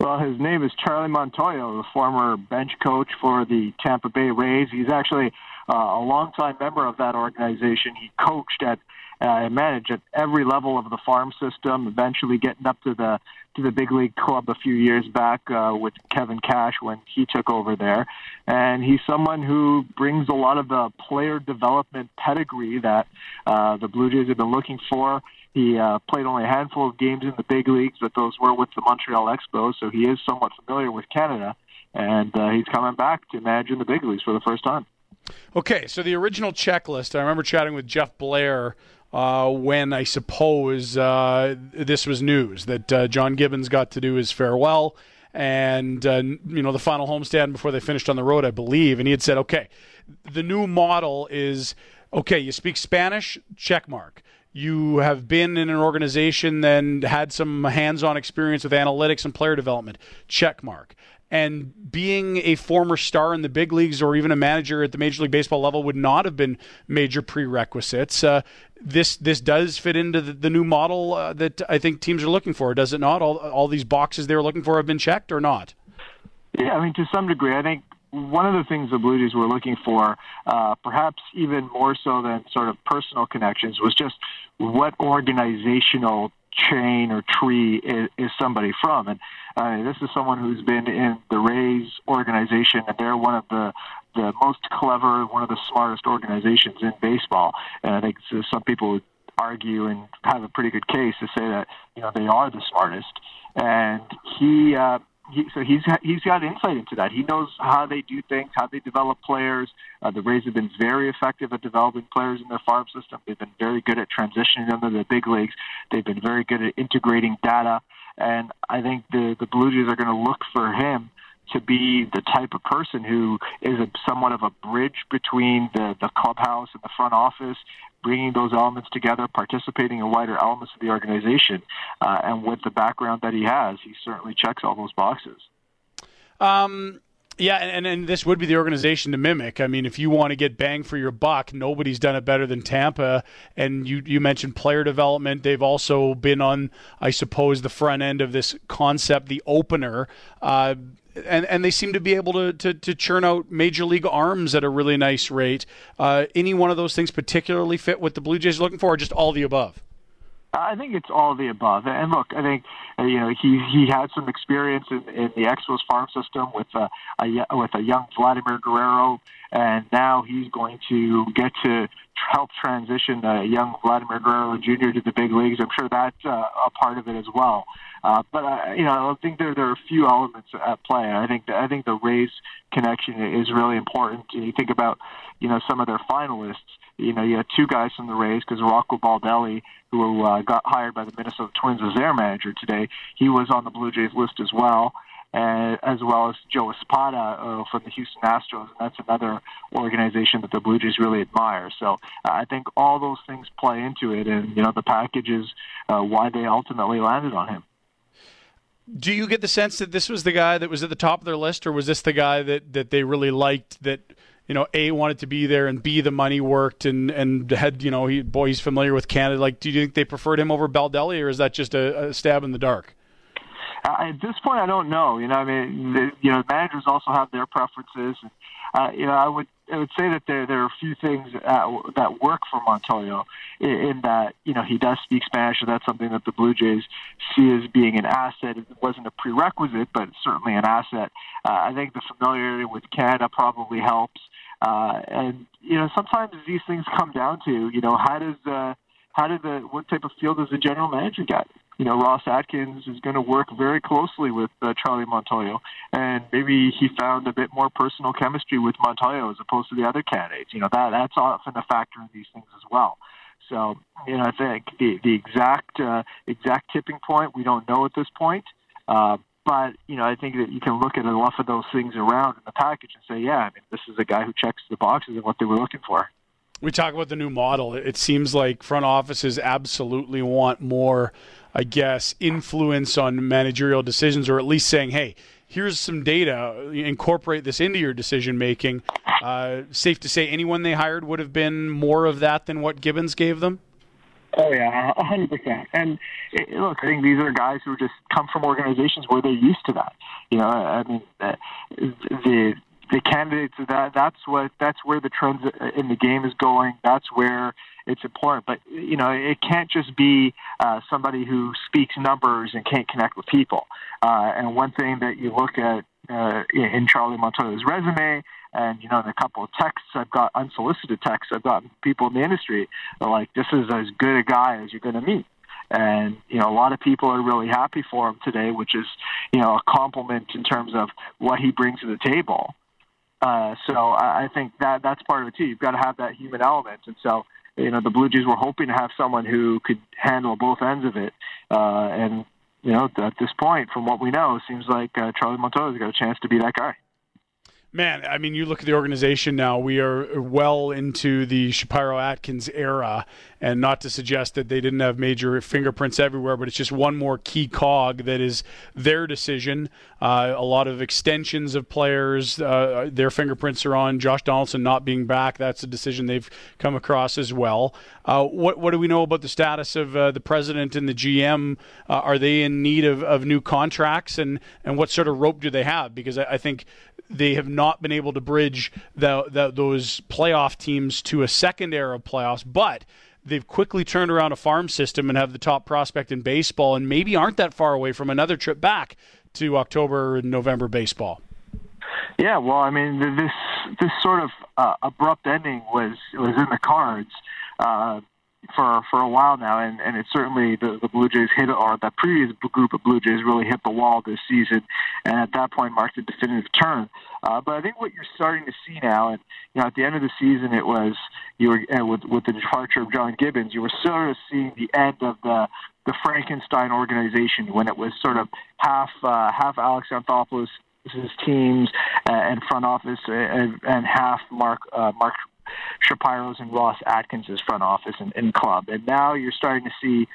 Well, his name is Charlie Montoyo, the former bench coach for the Tampa Bay Rays. He's actually a longtime member of that organization. He coached at and managed at every level of the farm system, eventually getting up to the big league club a few years back with Kevin Cash when he took over there. And he's someone who brings a lot of the player development pedigree that the Blue Jays have been looking for. He played only a handful of games in the big leagues, but those were with the Montreal Expos, so he is somewhat familiar with Canada. And he's coming back to manage in the big leagues for the first time. Okay, so the original checklist, I remember chatting with Jeff Blair when I suppose this was news, that John Gibbons got to do his farewell and, the final homestand before they finished on the road, I believe. And he had said, okay, the new model is, okay, you speak Spanish, check mark. You have been in an organization and had some hands-on experience with analytics and player development, check mark. And being a former star in the big leagues or even a manager at the Major League Baseball level would not have been major prerequisites. This does fit into the new model that I think teams are looking for, does it not? All these boxes they were looking for have been checked or not? Yeah, I mean, to some degree. I think one of the things the Blue Jays were looking for, perhaps even more so than sort of personal connections, was just what organizational chain or tree is somebody from. And this is someone who's been in the Rays organization, and they're one of the most clever, one of the smartest organizations in baseball. And I think some people would argue and have a pretty good case to say that they are the smartest. And he's got insight into that. He knows how they do things, how they develop players. The Rays have been very effective at developing players in their farm system. They've been very good at transitioning them to the big leagues. They've been very good at integrating data. And I think the Blue Jays are going to look for him to be the type of person who is somewhat of a bridge between the clubhouse and the front office, bringing those elements together, participating in wider elements of the organization. And with the background that he has, he certainly checks all those boxes. Yeah, and this would be the organization to mimic. I mean, if you want to get bang for your buck, nobody's done it better than Tampa. And you mentioned player development. They've also been on, I suppose, the front end of this concept, the opener. And they seem to be able to churn out major league arms at a really nice rate. Any one of those things particularly fit what the Blue Jays are looking for, or just all the above? I think it's all of the above. And look, I think he had some experience in the Expos farm system with a young Vladimir Guerrero, and now he's going to get to help transition a young Vladimir Guerrero Jr. to the big leagues. I'm sure that's a part of it as well. But I think there are a few elements at play. I think the Rays connection is really important. You think about some of their finalists. You had two guys from the Rays, because Rocco Baldelli, who got hired by the Minnesota Twins as their manager today, he was on the Blue Jays list as well as Joe Espada from the Houston Astros, and that's another organization that the Blue Jays really admire. So I think all those things play into it, and the package is why they ultimately landed on him. Do you get the sense that this was the guy that was at the top of their list, or was this the guy that they really liked, that A, wanted to be there, and B, the money worked, and had, he's familiar with Canada? Like, do you think they preferred him over Baldelli, or is that just a stab in the dark? At this point, I don't know. Managers also have their preferences. And, I would say that there are a few things that work for Montoyo in that, he does speak Spanish, and that's something that the Blue Jays see as being an asset. It wasn't a prerequisite, but it's certainly an asset. I think the familiarity with Canada probably helps. And sometimes these things come down to, what type of feel does the general manager get? Ross Atkins is going to work very closely with Charlie Montoyo, and maybe he found a bit more personal chemistry with Montoyo as opposed to the other candidates. That's often a factor in these things as well. So, I think the exact tipping point we don't know at this point. But, I think that you can look at enough of those things around in the package and say, yeah, this is a guy who checks the boxes and what they were looking for. We talk about the new model. It seems like front offices absolutely want more, I guess, influence on managerial decisions, or at least saying, hey, here's some data, incorporate this into your decision-making. Safe to say anyone they hired would have been more of that than what Gibbons gave them? Oh yeah, 100%. And look, I think these are guys who just come from organizations where they're used to that. I mean, the candidates that's where the trends in the game is going. That's where it's important. But it can't just be somebody who speaks numbers and can't connect with people. And one thing that you look at in Charlie Montoya's resume, and in a couple of texts I've got, unsolicited texts I've gotten from people in the industry, they're like, "This is as good a guy as you're going to meet." And a lot of people are really happy for him today, which is a compliment in terms of what he brings to the table. So I think that's part of it too. You've got to have that human element, and so the Blue Jays were hoping to have someone who could handle both ends of it. And at this point, from what we know, it seems like Charlie Montoya's got a chance to be that guy. Man, I mean, you look at the organization now, we are well into the Shapiro Atkins era, and not to suggest that they didn't have major fingerprints everywhere, but it's just one more key cog that is their decision. A lot of extensions of players, their fingerprints are on. Josh Donaldson not being back, that's a decision they've come across as well. What do we know about the status of the president and the GM? Are they in need of new contracts, and what sort of rope do they have? Because I think they have not been able to bridge those playoff teams to a second era of playoffs, but they've quickly turned around a farm system and have the top prospect in baseball, and maybe aren't that far away from another trip back to October and November baseball. Yeah, well, I mean, this sort of abrupt ending was in the cards for a while now, and it's certainly the Blue Jays hit, or the previous group of Blue Jays really hit the wall this season, and at that point marked a definitive turn. But I think what you're starting to see now, and at the end of the season, it was with the departure of John Gibbons, you were sort of seeing the end of the Frankenstein organization, when it was sort of half Alex Anthopoulos' teams and front office, and half Mark Shapiro's and Ross Atkins' front office and club. And now you're starting to see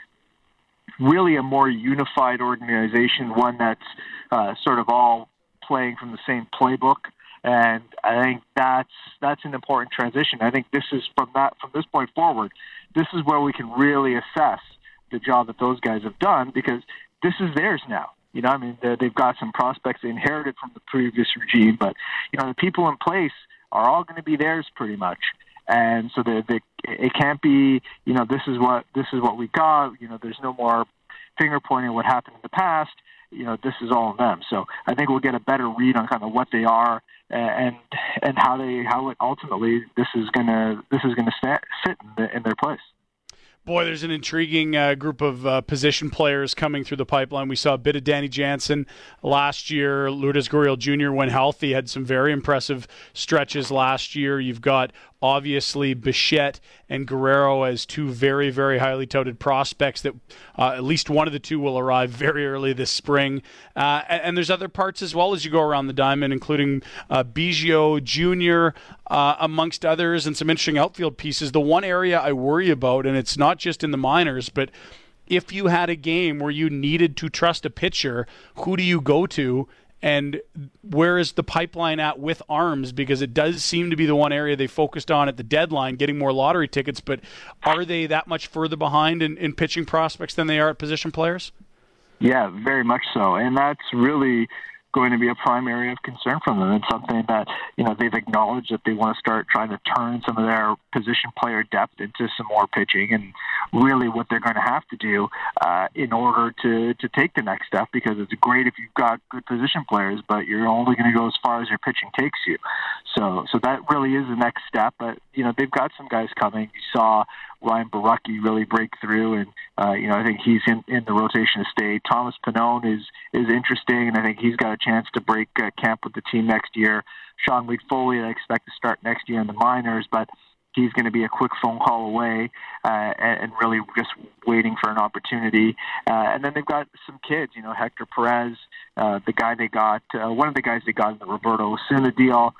really a more unified organization, one that's sort of all playing from the same playbook. And I think that's an important transition. I think this is from this point forward, this is where we can really assess the job that those guys have done, because this is theirs now. I mean, they've got some prospects they inherited from the previous regime, but the people in place are all going to be theirs pretty much. And so it can't be, this is what we got. There's no more finger pointing at what happened in the past. This is all of them. So I think we'll get a better read on kind of what they are and how it ultimately this is gonna sit in their place. Boy, there's an intriguing group of position players coming through the pipeline. We saw a bit of Danny Jansen last year. Lourdes Gurriel Jr., when healthy, had some very impressive stretches last year. You've got, obviously, Bichette and Guerrero as two very, very highly touted prospects that at least one of the two will arrive very early this spring. And there's other parts as well as you go around the diamond, including Biggio Jr., amongst others, and some interesting outfield pieces. The one area I worry about, and it's not just in the minors, but if you had a game where you needed to trust a pitcher, who do you go to? And where is the pipeline at with arms? Because it does seem to be the one area they focused on at the deadline, getting more lottery tickets. But are they that much further behind in pitching prospects than they are at position players? Yeah, very much so. And that's really going to be a prime area of concern from them. It's something that, they've acknowledged that they want to start trying to turn some of their position player depth into some more pitching, and really what they're going to have to do in order to take the next step, because it's great if you've got good position players, but you're only going to go as far as your pitching takes you. So that really is the next step. But, they've got some guys coming. You saw Ryan Borucki really break through, and I think he's in the rotation to stay. Thomas Pannone is interesting, and I think he's got a chance to break camp with the team next year. Sean Wade-Foley, I expect to start next year in the minors, but he's going to be a quick phone call away and really just waiting for an opportunity. And then they've got some kids, Hector Perez, the guy they got, one of the guys they got in the Roberto Osuna deal.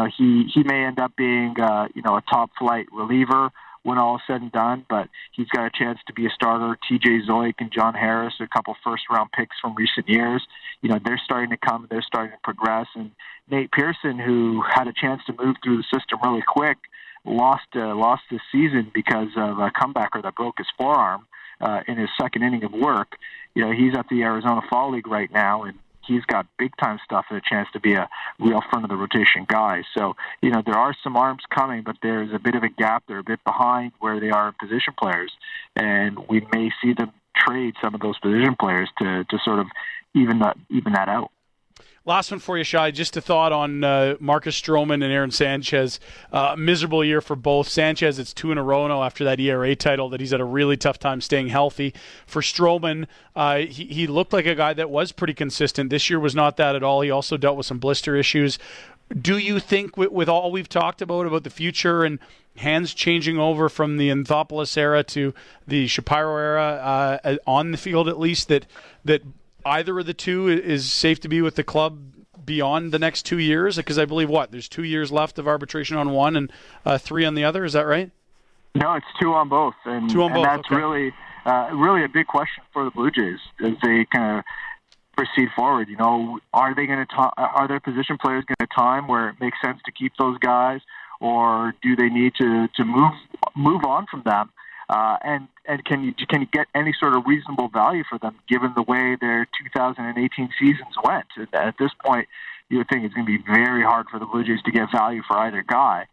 He may end up being, a top flight reliever when all is said and done, but he's got a chance to be a starter. TJ Zoik and John Harris, a couple first-round picks from recent years, they're starting to come, they're starting to progress. And Nate Pearson, who had a chance to move through the system really quick, lost this season because of a comebacker that broke his forearm in his second inning of work. He's at the Arizona Fall League right now, and he's got big-time stuff and a chance to be a real front-of-the-rotation guy. So, there are some arms coming, but there's a bit of a gap. They're a bit behind where they are in position players, and we may see them trade some of those position players to sort of even that out. Last one for you, Shai. Just a thought on Marcus Stroman and Aaron Sanchez. Miserable year for both. Sanchez, it's 2 in a row now after that ERA title that he's had a really tough time staying healthy. For Stroman, he looked like a guy that was pretty consistent. This year was not that at all. He also dealt with some blister issues. Do you think with all we've talked about the future and hands changing over from the Anthopoulos era to the Shapiro era, on the field at least, that either of the two is safe to be with the club beyond the next 2 years? Because I believe, there's 2 years left of arbitration on one and 3 on the other. Is that right? No, it's 2 on both. And 2 on both. And that's okay. really a big question for the Blue Jays as they kind of proceed forward. Are their position players going to time where it makes sense to keep those guys, or do they need to move on from them? And can you get any sort of reasonable value for them given the way their 2018 seasons went? At this point, you would think it's going to be very hard for the Blue Jays to get value for either guy.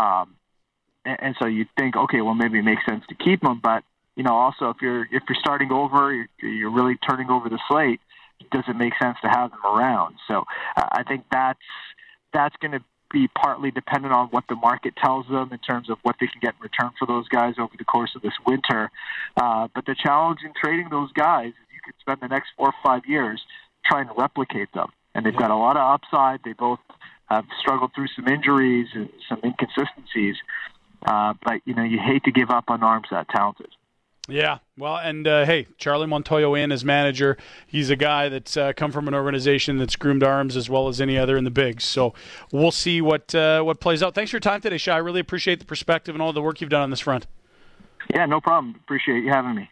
And so you'd think, okay, well, maybe it makes sense to keep them, but also if you're starting over, you're really turning over the slate. Does it make sense to have them around? So I think that's going to be partly dependent on what the market tells them in terms of what they can get in return for those guys over the course of this winter. But the challenge in trading those guys is you could spend the next 4 or 5 years trying to replicate them. And they've got a lot of upside. They both have struggled through some injuries and some inconsistencies. But, you hate to give up on arms that talented. Yeah, well, and hey, Charlie Montoyo in as manager. He's a guy that's come from an organization that's groomed arms as well as any other in the bigs. So we'll see what plays out. Thanks for your time today, Shai. I really appreciate the perspective and all the work you've done on this front. Yeah, no problem. Appreciate you having me.